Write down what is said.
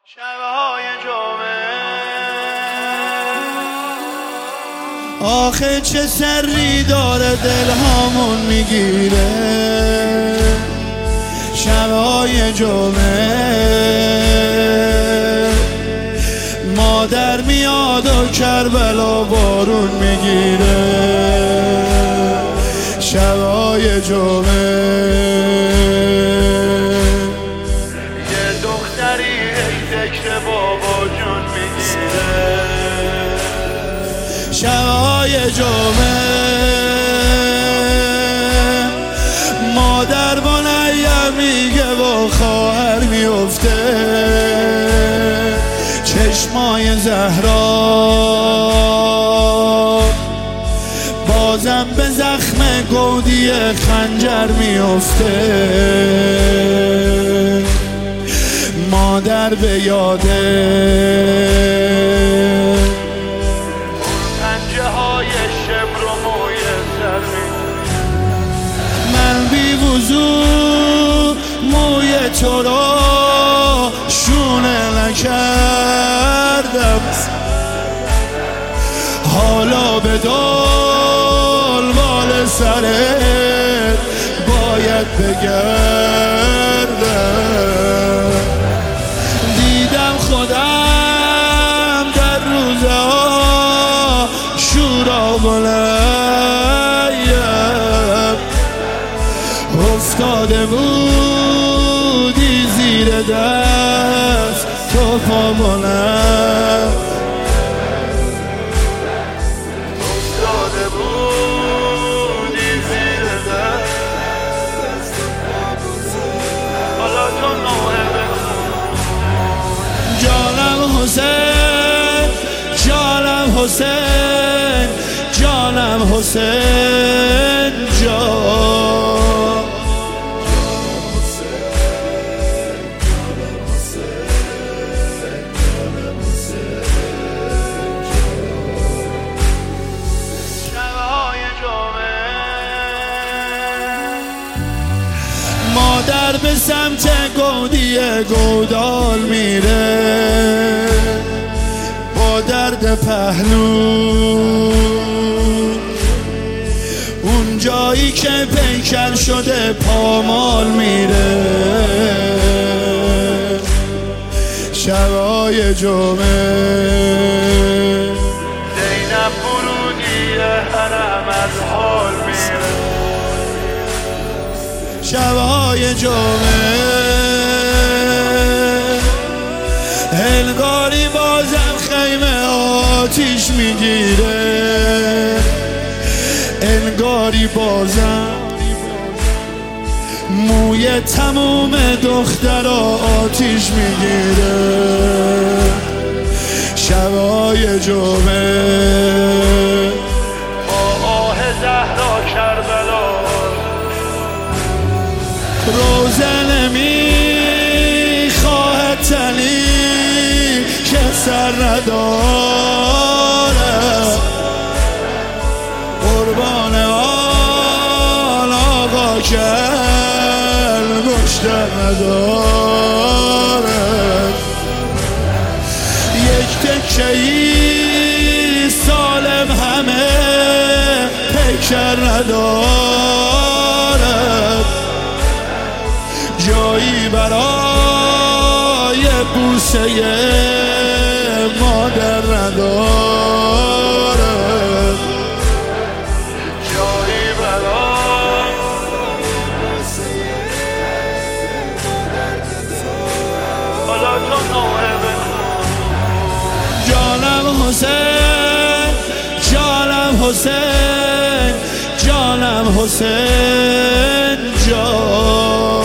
شبهای جمعه آخه چه سری داره دلهامون میگیره. شبهای جمعه مادر میاد و کربلا بارون میگیره. شبهای جمعه یه دختری ذکر بابا جون میگیره. شبهای جمعه مادر با نیم میگه با خواهر میفته. چشمای زهرا بازم به زخم گودی خنجر میفته. مادر به یاده پنجه های شبر و موی سر من بی وضو موی تو رو شونه نکردم. حالا به دنبال سرت باید بگردم. دیدم خودم در روزها شورا بلیم افتاده بودی زیر دست تو پا بلند. افتاده بودی زیر دست حالا تو نوعه جانم حسین، جانم حسین، جانم حسین جان. شبهای جمعه مادر به سمت گودی گودال میره با درد پهلو. اون جایی که پیکر شده پامال میره. شبهای جمعه زینب برودی حرم از حال میره. شبهای جمعه انگاری بازم خیمه آتیش میگیره. انگاری بازم موی تموم دخترها آتیش میگیره. شبهای جمعه با آه زهرا کربلا روزه نمیخواه تنی که سر نداره. قربان آن آقا که مشتر نداره. یک تکهی سالم همه پیکر نداره. جایی برای بوسه مادر نداره. جایی برای حالا تو نوعه جانم حسین، جانم حسین، جانم حسین جان.